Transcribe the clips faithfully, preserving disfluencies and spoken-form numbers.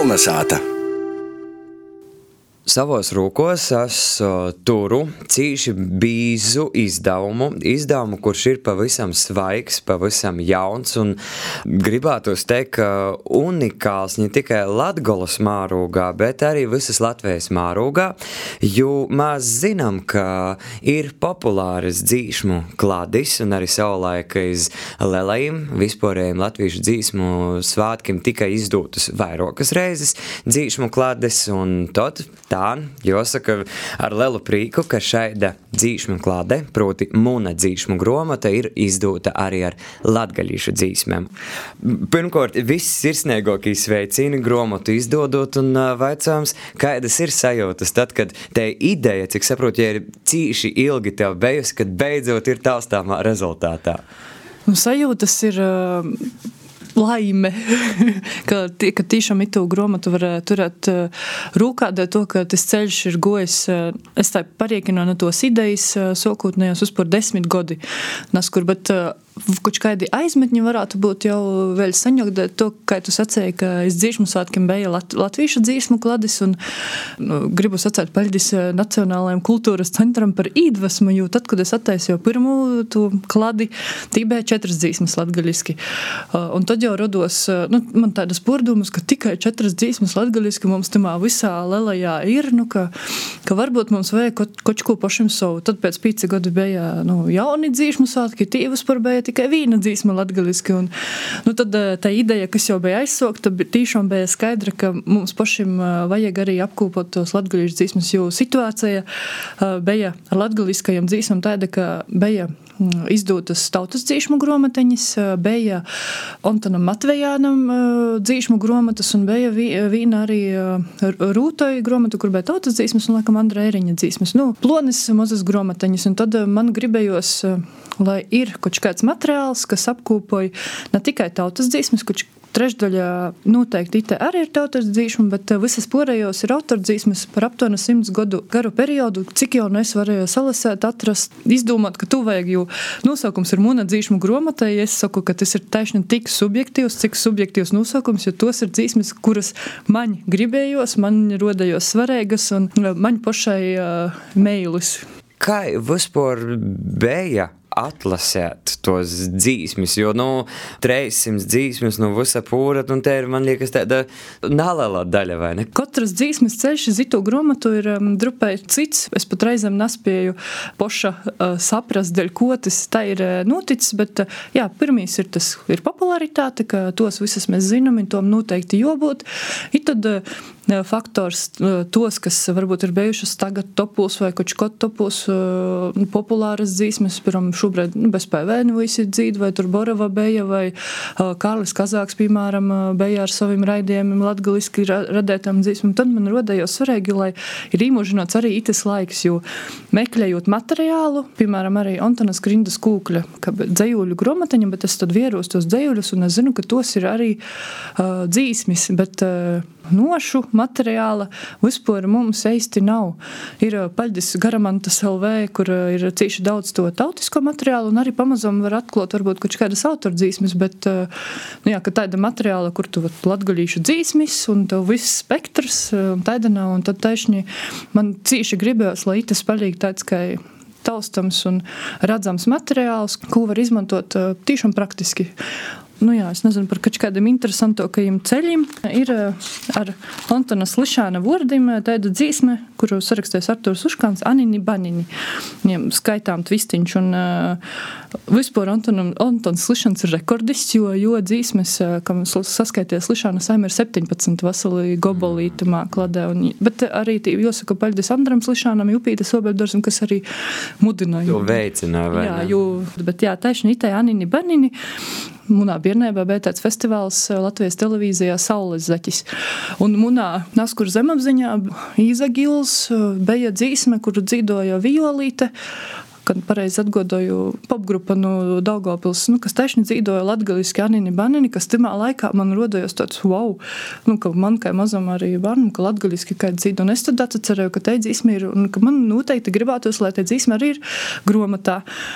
Kalnasāta. Savos rūkos es turu cīši bīzu izdevumu, izdevumu, kurš ir pavisam svaigs, pavisam jauns un gribētos teikt, ka unikāls ne tikai Latgolas mārūgā, bet arī visas Latvijas mārūgā, jo mēs zinām, ka ir populāras dzīšmu kladis un arī savulaik iz lielajiem vispārējiem latviešu dzīsmu svātkiem tikai izdotas vairākas reizes dzīšmu kladis un tad tā, jāsaka ar lielu prīku, ka šaida dzīšmu klade, proti muna dzīšmu gromata, ir izdota arī ar latgaļīšu dzīsmēm. Pirmkārt, viss sirsniegākie sveicini gromatu izdodot un vaicājums, kādas ir sajūtas tad, kad te ideja, cik saprotu, ja ir cīši ilgi tev bejusi, kad beidzot ir taustāmā rezultātā? Un sajūtas ir uh, laime, ka, ka tiešām itu gromatu var turēt uh, rūkā, dēļ to, ka tas ceļš ir gojis, uh, es tā pariekinu no tos idejas uh, sokūtnējos uzpār desmit godi naskur, bet uh, kaut kādi aizmetņi varētu būt jau vēl saņokt, dēļ to, kā tu sacēji, ka es dzīšmu svētkiem bija Lat- latviešu dzīsmu kladis un nu, gribu sacēt paļdis Nacionālajiem kultūras centram par īdvesmu, jo tad, kad es attaisīju pirmu tu kladi, tī bija četras dzīsmas latgaļiski. Uh, un tad jau rodos, uh, nu, man tādas pordumas, ka tikai četras dzīsmas latgaļiski mums tamā visā lelajā ir, nu, ka, ka varbūt mums vajag kaut, kaut ko pašim savu. Tad pēc pīci gadu bija, nu, jauni dzīšmu svētki, tīvas par bija tikai vīna dzīsma latgaliski. Un, nu, tad tā ideja, kas jau bija aizsokta, tīšām bija skaidra, ka mums pašim vajag arī apkūpot tos latgalīšu dzīsmas, jo situācija bija ar latgaliskajiem dzīsmam tāda, ka bija izdotas tautas dzīšmu gromateņas, bija Ontonam Matvejānam dzīšmu gromatas un bija vīna arī Rūtoja gromata, kur bija tautas dzīsmas un, laikam, Andra Eriņa dzīsmas. Nu, plonis mazas gromateņas, un tad man gribējos, lai ir kaut kāds materiāls, kas apkūpoja ne tikai tautas dzīsmas, kaut trešdaļā noteikti ite arī ir tautas dzīšma, bet visas porējos ir autordzīsmas par aptuveni simts gadu garu periodu, cik jau es varēju salasēt, atrast, izdomāt, ka tu vajag, jo nosaukums ir muna dzīšmu gromata, ja es saku, ka tas ir taisni tik subjektīvs, cik subjektīvs nosaukums, jo tos ir dzīsmas, kuras man gribējos, man rodējos svarīgas un man pašai uh, meilis. Kā vispār bija atlasēt tos dzīsmis, jo, nu, trīssimts dzīsmis, nu, visa pūra, un te ir, man liekas, tāda neliela daļa, vai ne? Katras dzīsmis ceļš iz itu gromatu ir um, drupai cits. Es pat reizēm nespēju poša uh, saprast, dēļ ko tas tā ir uh, noticis, bet, uh, jā, pirmīs ir tas, ir popularitāte, ka tos visas mēs zinām, un tom noteikti jābūt. I tad uh, faktors uh, tos, kas varbūt ir bijušas tagad topūs vai kaut kaut topūs uh, populāras dzīsmis, piram šobrīd nu, bez P V N visi dzīd, vai tur Borova beja, vai uh, Kārlis Kazāks, piemēram, uh, beja ar saviem raidījumiem latgaliski ra- radētām dzīsmām. Tad man rodējos svarīgi, lai ir īmožinots arī itas laiks, jo meklējot materiālu, piemēram, arī Ontonas Grindas kūkļa, ka dzejūļu gromateņa, bet es tad vieros tos dzejūļus, un es zinu, ka tos ir arī uh, dzīsmis, bet uh, nošu materiāla vispār mums eisti nav. Ir paļdis Garamantas L V, kur ir cīši daudz to tautisko materiālu, un arī pamazam var atklāt varbūt kaut kādas autordzīsmes, bet, nu jā, ka tāda materiāla, kur tu latgaļīšu dzīsmis, un tev viss spektrs, tāda nav, un tad taisni man cīši gribējās, lai itas palīgi tāds, ka taustams un redzams materiāls, ko var izmantot tīšām praktiski. Nu jā, es nezinu par kādiem interesantākajiem ceļiem. Ir ar Antona Slišāna vārdiem tāda dzīsme, kuru sarakstījis Arturs Uškāns, Anini Banini. Viņam skaitām tvistiņš, un uh, vispār Antonam, Antons Slišāns ir rekordists, jo, jo dzīsmes, kam saskaities Slišāna saima ir septiņpadsmit vasali gobolītumā kladē. Un, bet arī tī, jāsaka paļdis Andram Slišānam, Jupītas Obeldorsam, kas arī mudināja. Jo veicināja, vai jā, ne? Jo, bet jā, taisni itai Anini Banini. Munā bērnībā bija tāds festivāls Latvijas televīzijā Saules zaķis. Un munā Naskur zemapziņā Īza Gils bija dzīsme, kuru dzīdoja Violīte, kad pareizi atgodoju popgrupa no Daugavpils, nu, kas taisni dzīdoja latgaliski Anini Banini, kas timā laikā man rodojos tāds, wow, nu, ka man kā mazam arī bērnam, ka latgaliski kā dzīdo. Un es tad atcerēju, ka te dzīsme ir, un ka man noteikti gribētos, lai te dzīsme arī ir gromatā.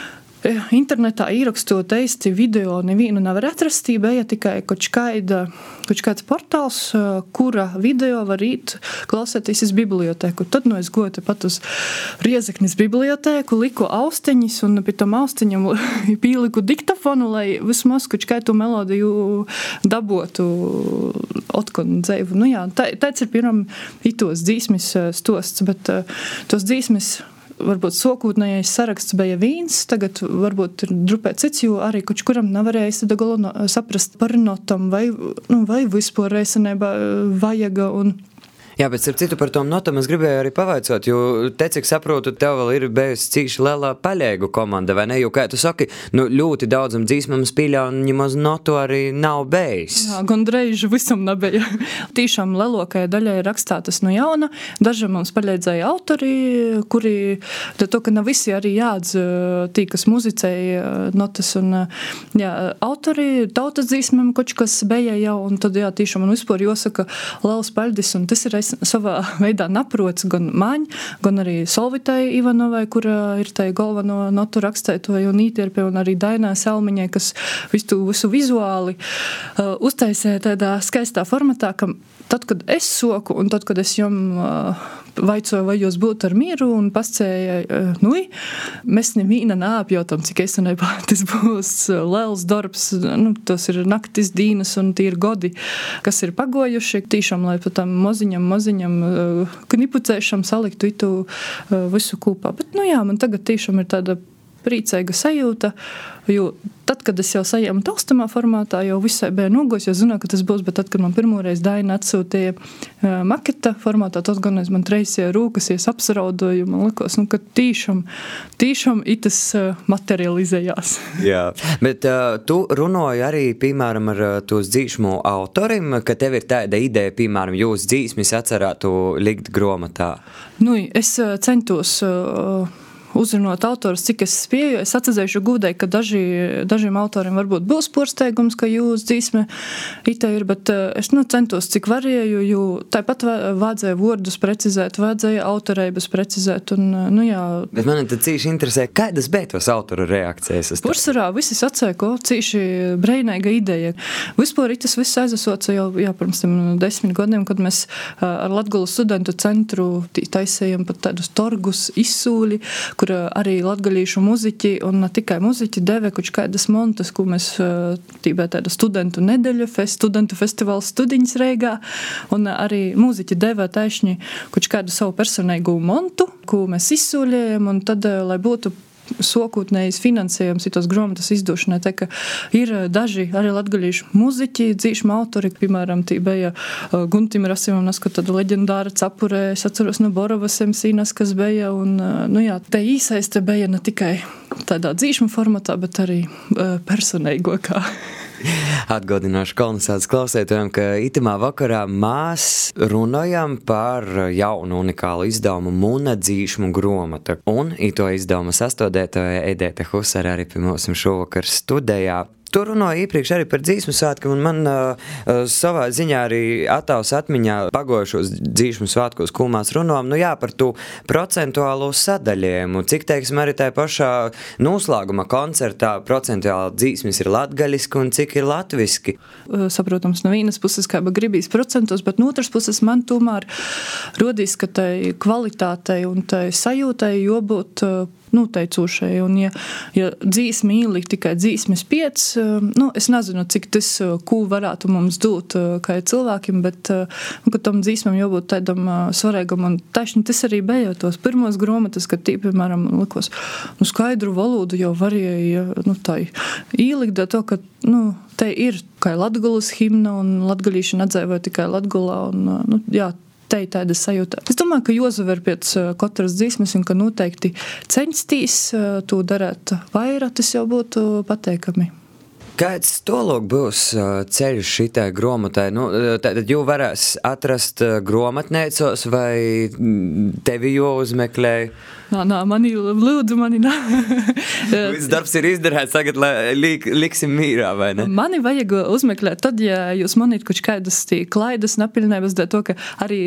internetā īrakstot eisti video nevienu nevar atrast, bija tikai kaut kāda, kaut kāds portāls, kura video var īt klausēties iz bibliotēku. Tad nu es goju tepat uz Riezeknis bibliotēku, liku austiņas un pie tom austiņam pīliku diktafonu, lai vismaz kaut kādu melodiju dabotu otkon dzeivu. Nu jā, tā, tāds ir piemēram itos dzīsmis stosts, bet tos dzīsmis varbūt sokūtnējais saraksts bija vīns, tagad varbūt ir drupē cits, jo arī kuč kuram nevarēja galo no, saprast par notam, vai, nu, vai vispār reisenībā vajaga un Jā, bet ar citu par tom notam es gribēju arī pavaicot, jo te, cik saprotu, tev vēl ir bijusi cīši lielā paļēgu komanda, vai ne? Jo, kā tu saki, nu, ļoti daudzam dzīsmam spīļā un ņemaz notu arī nav bijis. Jā, gandreiz visam nebija. Tīšām lielākajai daļai rakstātas no jauna. Dažam mums paļēdzēja autori, kuri, to, ka nav visi arī jādz tī, kas muzicēja notas un jā, autori, tautas dzīsmam koč, kas bija jau, un tad jā, tīšām man vispār jāsaka liels paļdis, un tas ir savā veidā naprots gan maņ, gan arī Solvitai Ivanovai, kura ir tai galveno notu rakstētoja un ītierpē, un arī Dainā Selmiņai, kas visu, visu vizuāli uh, uztaisēja tādā skaistā formatā, ka tad, kad es soku, un tad, kad es jom uh, vaicoju, vai jūs būtu ar mieru, un pascēja, uh, nui, mēs nevīna nāpjautam, cik es nebā, tas būs liels darbs, nu, tos ir naktis dīnas, un tie ir godi, kas ir pagojuši, tīšām, lai pat tam moziņam, moziņam, uh, knipucēšam saliktu itu uh, visu kūpā. Bet, nu jā, man tagad tīšām ir tāda priecīga sajūta, jo tad, kad es jau sajēmu taustamā formātā, jau visai bija nogos, jo zināju, ka tas būs, bet tad, kad man pirmoreiz Daina atsūtīja uh, maketa formātā, tad gan es man treisīja rūkas, es apsaraudoju, man likos, nu, ka tīšām, tīšām itas uh, materializējās. Jā, bet uh, tu runāji arī, piemēram, ar uh, tos dzīšmu autorim, ka tev ir tāda ideja, piemēram, jūs dzīsmis atcerētu likt gromatā. Nu, es uh, centos uh, uzrunot autorus, cik es spēju. Es atzēšu gūdai, ka daži, dažiem autoriem varbūt būs porsteigums, ka jūs dzīsme ita ir, bet es nu, centos, cik varēju, jo tāpat vajadzēja vārdus precizēt, vajadzēja autorības precizēt. Un, nu, jā. Bet man tad cīši interesē, kādas bija tos autoru reakcijas? Pursvarā visi sacēja, ko cīši breinīga ideja. Vispār tas viss aizasoca jau jā, pirms tam desmit gadiem, kad mēs ar Latgales studentu centru taisējam pat tādus torgus, izsūļi, kur arī latgalīšu muziķi un ne tikai muziķi deve kaut kādas montas, ko mēs tībā tāda studentu nedeļu, fest, studentu festivāls Studiņas Reigā, un arī muziķi deve taišņi kaut kādu savu personīgu montu, ko mēs izsūļējam, un tad, lai būtu sokūtnējis finansējums itos gromatas izdošanai, tā ka ir daži arī latgalīšu muziķi, dzīšmu autori, piemēram, tī bija Guntim Rasimam, nasko tāda leģendāra capurē, es atceros no Borovas emsīnas, kas bija, un, nu jā, te īsaiste bija ne tikai tādā dzīšmu formatā, bet arī personīgokā. Atgādināšu kolonizācijas klausētājiem, ka itamā vakarā mēs runājam par jaunu unikālu izdevumu Muna dzīšmu gromata. Un ito izdevumu sastādētāja Edēta Husara arī pie mums šovakar studējā. Tu runāji iepriekš arī par dzīsmu svētkiem, un man uh, savā ziņā arī attāvs atmiņā pagojušos dzīsmu svētkos, ko mēs runājam, nu jā, par to procentuālo sadalījumu, cik, teiksim, arī tā pašā noslēguma koncertā procentuāli dzīsmis ir latgaliski un cik ir latviski. Saprotams, no vienas puses kā gribīs procentos, bet no otras puses man tomēr rodīs, ka tai kvalitātei un tai sajūtai jābūt noteicošai, un ja, ja dzīsmi ielikt tikai dzīsmis piec, nu, es nezinu, cik tas, ko varētu mums dot kā cilvēkiem, bet, nu, ka tam dzīsmam jābūt tādam svarīgam, un taisni tas arī bija tos pirmos gromatas, kad tī, piemēram, likos, nu, skaidru valodu jau varēja, nu, tā ielikt, da to, ka, nu, te ir kā Latgulas himna, un latgalīši nedzēvoja tikai Latgulā, un, nu, jā, te ir tāda sajūta. Es domāju, ka jāsaver pēc katras dzīsmes un ka noteikti censties to darēt vairāk, tas jau būtu pateikami. Kāds tolok būs ceļš šitai gromatai? Nu, tad jū varēs atrast gromatneicos vai tevi jo uzmeklēja? Nā, nā, mani lūdzu, mani nā. Viss darbs ir izdarēts, tagad lik, liksim mīrā, vai ne? Mani vajag uzmeklēt tad, ja jūs manīt kaut kādas tī klaidas, napilnēbas, dēļ to, ka arī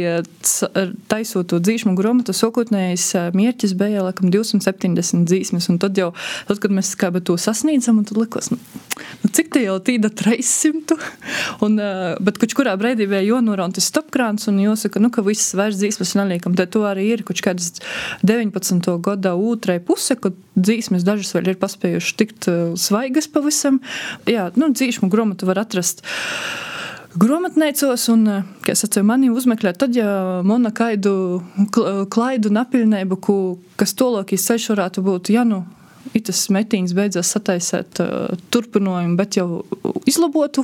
taisot to dzīšmu gromatu, sokotnējais mierķis bija, laikam, divsimt septiņdesmit dzīsmes, un tad jau, tad, kad mēs kā to sasnīdzam, un tad likos, nu, nu cik te jau tīda trīssimt, un, bet kaut kurā breidī bija jonora, un tas stopkrāns, un jāsaka, nu, ka viss vairs dzīsmes neliekam, dēļ to arī ir kaut kādas deviņpadsmit gada otrai puse, kad dzīsmes dažas vēl ir paspējuši tikt svaigas pavisam. Jā, nu, dzīšmu gromatu var atrast gromatneicos, un, kā es atceru, mani uzmeklēt, tad, ja mona kaidu klaidu napilnēbu, kas tolokīs ceļš varētu būt, ja nu, itas metīņas beidzās sataisēt uh, turpinājumu, bet jau izlabotu,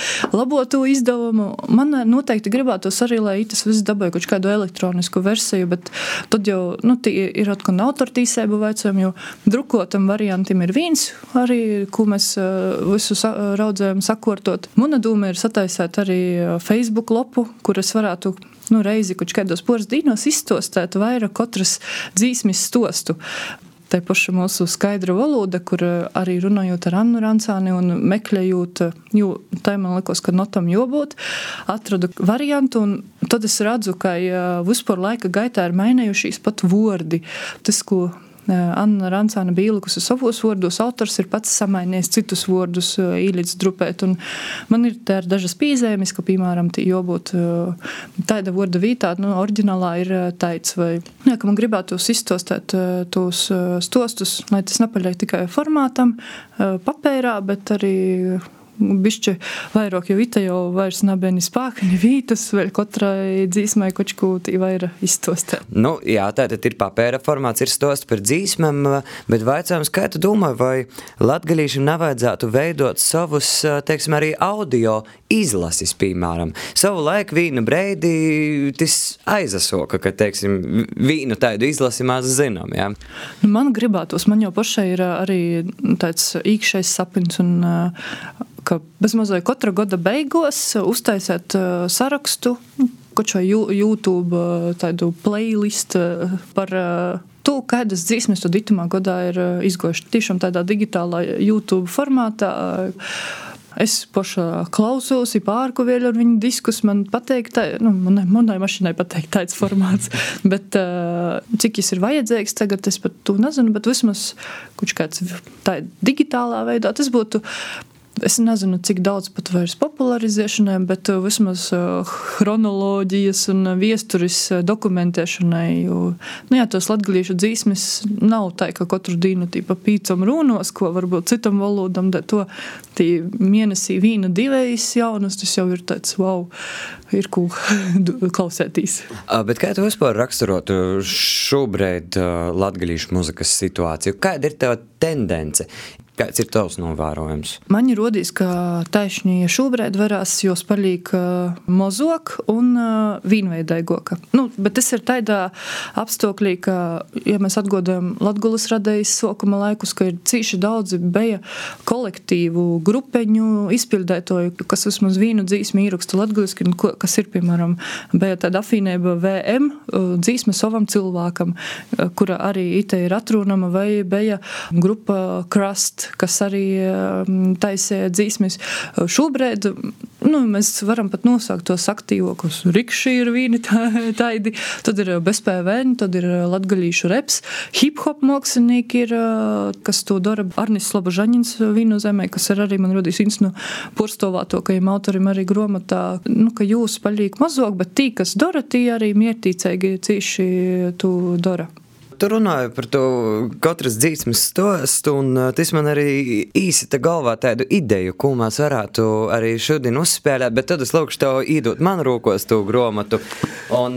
labotu izdevumu. Man noteikti gribētos arī, lai itas viss dabāja kaut kādu elektronisku versiju, bet tad jau, nu, tī ir atkal autortīsēbu vaicojumi, jo drukotam variantim ir viens arī, ko mēs uh, visu sa raudzējam sakortot. Mana doma ir sataisēt arī Facebook lopu, kur es varētu nu, reizi kaut kādos poras dīnos izstostēt vairāk katras dzīsmis stostu. Tā paša mūsu skaidra valoda, kur arī runājot ar Annu Rancāni un meklējot, jo tā man likos, ka notam jābūt, atradu variantu, un tad es redzu, ka vispār laika gaitā ir mainējušies pat vordi. Tas, ko Anna Rancāna bija ielikusi savos vārdus, autors ir pats samainījis citus vārdus īlīdz drupēt, un man ir tā dažas pīzēmis, ka, piemēram, tī jābūt tāda vārda vītā, nu, oriģinālā ir taids, vai, jā, ka man gribētu izstostēt tos stostus, lai tas nepaļai tikai formātam, papērā, bet arī bišķi vairāk, jo ita jau vairs nav ni spāka, ni vītas, vēl katrai dzīsmai kočku tī vaira izstostēt. Nu, jā, tātad ir papēra formāts, ir stost par dzīsmēm, bet vaicājums, kā tu domā, vai latgalīšiem nevajadzētu veidot savus, teiksim, arī audio izlasis, piemēram. Savu laiku vīnu breidi tas aizasoka, ka, teiksim, vīnu tādu izlasi maz zinām, jā? Nu, man gribētos, man jau pašai ir arī tāds īkšais sapins, un ka bezmazai katra gada beigos uztaisēt sarakstu, kaut vai YouTube tādu playlist par to, kādas dzīsmes tad itamā gadā ir izgojuši. Tiešām tādā digitālā YouTube formātā. Es paša klausos, ir pārku vēl ar viņu diskus, man pateikt, tā, nu, manai, manai mašinai pateikt tāds formāts, bet cik jis ir vajadzīgs tagad, es pat to nezinu, bet vismaz kaut kāds tā digitālā veidā, tas būtu. Es nezinu, cik daudz pat vairs popularizēšanai, bet vismaz chronoloģijas un viesturis dokumentēšanai, jo, nu jā, tos latgalīšu dzīsmes nav tā, ka katru dīnu tīpa pīcam rūnos, ko varbūt citam valodam, da to tī mēnesī vīna divējas jaunas, tas jau ir tāds, wow, ir ko klausētīs. Bet kā tu vispār raksturotu šobrīd latgalīšu muzikas situāciju? Kāda ir tava tendence? Kāds ir tavs novērojums? Man ir rodīs, ka taišņi šobrīd varās jūs palīk mozok un vīnveidaigoka. Nu, bet tas ir tādā apstoklī, ka, ja mēs atgodājam Latgulas radējas sokuma laikus, ka ir cīši daudzi beja kolektīvu grupeņu izpildētoju, kas vismaz vīnu dzīsmi īrakstu latguliski, kas ir, piemēram, beja tāda afīnēba V M, dzīsme savam cilvēkam, kura arī ite ir atrūnama, vai beja grupa Crust, kas arī taisē dzīsmes. Šobrīd, nu, mēs varam pat nosaukt tos aktīvākos. Rikši ir vīni taidi, tad ir bez P V N, tad ir latgalīšu reps, hip-hop mākslinieki ir, kas to dara. Arnis Slobožaņins vīnu zemē, kas ir arī, man rodīs, viens no porstovātokajiem autorim arī gromatā, nu, ka jūs palīk mazāk, bet tī, kas dara, tī arī miertīcīgi cīši tu dara. Tu runāji par to katras dzīsmes stostu, un tas man arī īsi te galvā tādu ideju, ko mēs varētu arī šodien uzspēlēt, bet tad es lūkšu tev īdot man rūkos to gromatu. Un,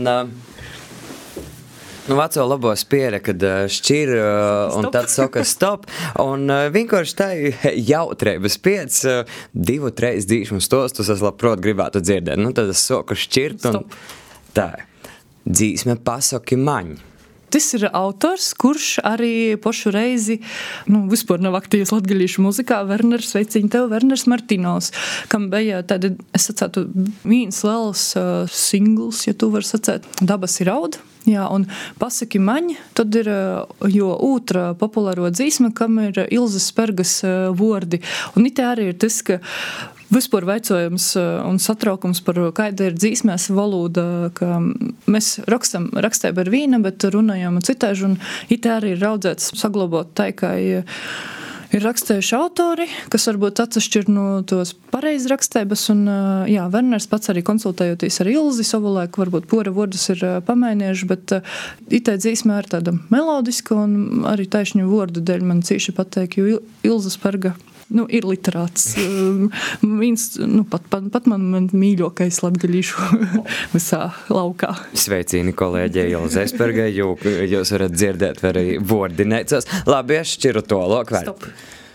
nu, veco labo spēle, kad šķir, un tad saka stop, un vienkārši tā jautrības pēc divu, treis dzīsmu stostus es labprot gribētu dzirdēt. Nu, tad es saku šķirt, un stop. Tā, dzīsme pasaki maņ. Tas ir autors, kurš arī pošu reizi, nu, vispār nav aktīvs latgalīšu muzikā, Werners, sveiciņ tev, Werners Martinovs, kam bija tāda, es sacētu, viens liels uh, singls, ja tu var sacēt, Dabas ir raud. Jā, un Pasaki maņ, tad ir jo otra populāro dzīsme, kam ir Ilzes Spergas vordi. Un itē arī ir tas, ka vispār veicojums un satraukums par kāda ir dzīsmēs valoda, ka mēs rakstam, rakstēm ar vīna, bet runājam citēži, un itē arī ir raudzēts saglabot tai, kā ir rakstējuši autori, kas varbūt atsašķir no tos pareizrakstēbas, un jā, Werners pats arī konsultējoties ar Ilzi savulaik, varbūt pora vordus ir pamainījuši, bet itē dzīsmē ir tāda melodiska, un arī taišņu vordu dēļ man cīši pateik, jo Ilza Sperga nu, ir literāts. Viens, nu, pat, pat, pat man, man mīļokais latgalīšu visā laukā. Sveicīni kolēģi Ilzei Spergai, jo jūs varat dzirdēt arī vordinēcos. Labi, es šķiru to lokvēr. Stop.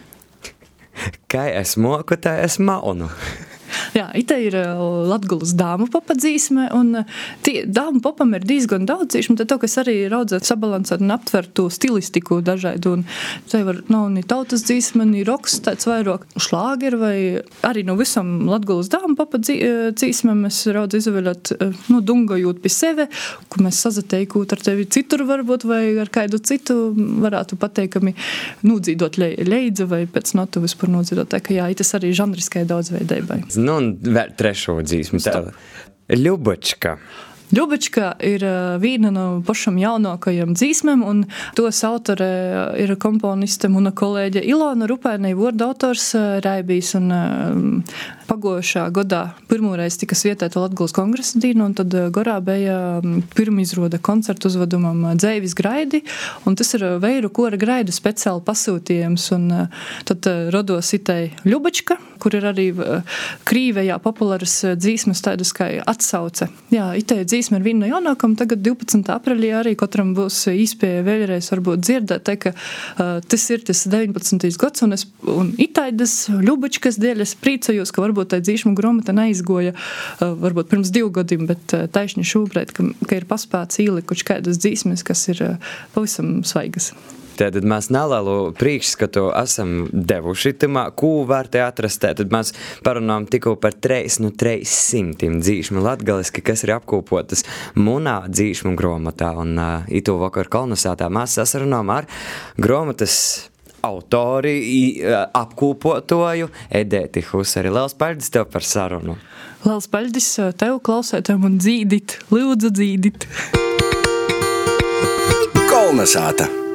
Kā es moku, tā es maunu. Jā, ite ir Latgulas dāmu popa dzīsme, un tie, dāmu popam ir diezgan daudz dzīsme, tad to, kas arī raudzēt sabalansēt un aptvert to stilistiku dažādu, un te var nav ni tautas dzīsme, ni roks, tāds vairāk šlāgeri, vai arī no visam Latgulas dāmu popa dzīsme mēs raudz izvēlēt, nu, dungojot pie sevi, kur mēs sazateikot ar tevi citur varbūt, vai ar kādu citu varētu pateikami nūdzīdot le, leidza, vai pēc notu vispār nūdzīdot, tā ka jā, itas arī žanriskai daudzveidībai. Nu, un vēl trešo dzīsmu. Ļubačka. Ļubačka ir viena no pašam jaunākajiem dzīsmēm, un tos autore ir komponiste muna kolēģe Ilona Rupainei, vorda autors Raibijs, un pagojušā godā pirmoreiz tika svietēta Latgulas kongresa dīna, un tad gorā bija pirmizroda koncertu uzvedumam Dzeivis Graidi, un tas ir veiru kora Graidu speciāli pasūtījums, un tad rodos itei Ļubačka, kur ir arī Krīvejā populāras dzīsmes tādas kā atsauce. Jā, itei dzīsme ir viena no jaunākam, tagad divpadsmitā aprīlī arī katram būs īspēja vēlreiz varbūt dzirdēt, te, ka uh, tas ir tas deviņpadsmitais gads, un, es, un itaidas Ļubačkas dēļ es priecājos, ka varbūt tā dzīšmu gromata neizgoja uh, varbūt pirms divu gadiem, bet uh, taišņi šobrīd, ka, ka ir paspēts īlikuši kādas dzīsmes, kas ir uh, pavisam svaigas. Tad mēs nelielu priekšskatu esam devuši tamā, ko var te atrast. Tad mēs parunājam tikko par treis no treis simtiem dzīšmu latgaliski, kas ir apkopotas munā dzīšmu gromatā. Un uh, itu vakar kolonizētā mēs sasarunājam ar gromatas autori, uh, apkopotoju Edēti Husari. Liels paldies tev par sarunu. Liels paldies tev, klausētājiem, un dzīdit, lūdzu dzīdit. Kolonizēta.